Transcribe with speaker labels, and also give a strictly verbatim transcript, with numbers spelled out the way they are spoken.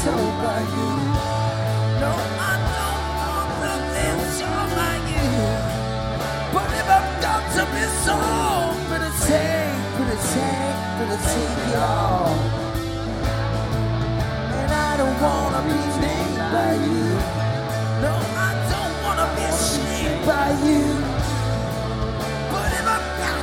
Speaker 1: sold by you. No, I don't want to be sold by you. But if I've got to be sold, better take, better take, better take it all. And I don't wanna be